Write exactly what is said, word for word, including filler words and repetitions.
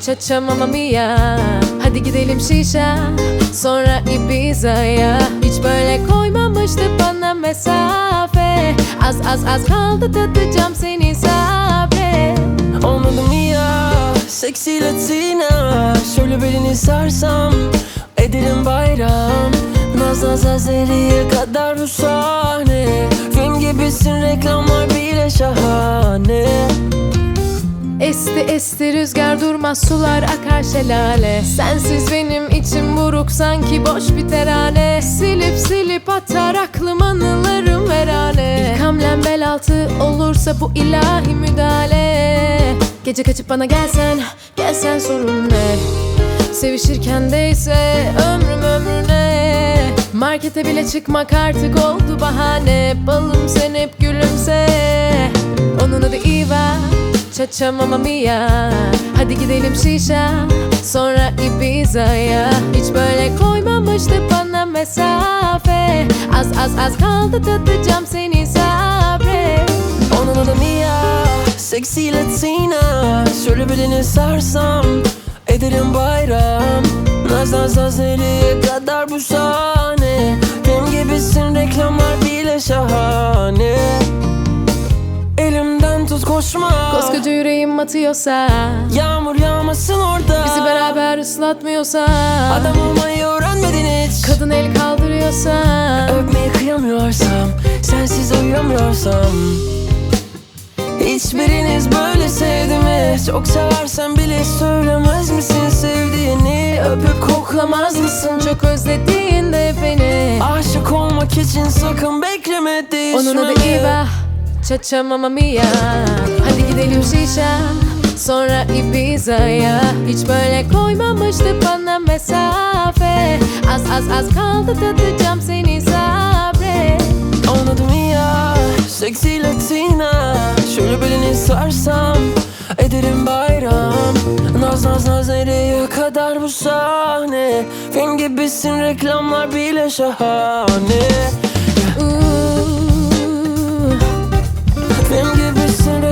Cha-cha mamma mia. Hadi gidelim şişe, sonra Ibiza'ya. Hiç böyle koymamıştı bana mesafe. Az az az kaldı tadacağım seni sabret. Olmadı mı ya seksi Latina? Şöyle belini sarsam ederim bayram. Naz naz Azeri'ye kadar bu sahne. Film gibisin, reklamlar bile şahane. Esti esti rüzgar, durmaz sular akar şelale. Sensiz benim içim buruk, sanki boş bir terane. Silip silip atar aklım anılarım verane. İlk hamlem bel altı olursa bu ilahi müdahale. Gece kaçıp bana gelsen, gelsen sorun ne? Sevişirken değse ömrüm ömrüne. Markete bile çıkmak artık oldu bahane. Balım sen hep gülümse. Onun adı Eva, cha-cha mamma mia. Hadi gidelim şişe, sonra Ibiza'ya. Hiç böyle koymamıştı bana mesafe. Az az az kaldı tadacağım seni sabret. Onun adı Mia, seksi Latina. Şöyle belini sarsam ederim bayram. Naz naz Azeri'ye kadar bu sahne. Film gibisin, reklamlar bile şahane. Elimden tut koşma, Koskoca yüreğim atıyorsa, yağmur yağmasın orada. bizi beraber ıslatmıyorsa, Adam olmayı öğrenmedin hiç. kadın el kaldırıyorsa, Öpmeyi kıyamıyorsam, sensiz uyuyamıyorsam. Hiçbiriniz böyle sevdi mi? Çok seversen bile söylemez misin sevdiğini? Öpüp koklamaz mısın çok özlediğinde beni? aşık olmak için sakın bekleme değişmemi. Onun adı Eva, cha-cha mamma mia. Hadi gidelim şişe, sonra Ibiza'ya. Hiç böyle koymamıştı bana mesafe. Az az az kaldı tadacağım seni sabret. Anladım ya seksi Latina. Şöyle belini sarsam ederim bayram. Naz naz naz nereye kadar bu sahne? Film gibisin, reklamlar bile şahane. Ooh. Film gibisin,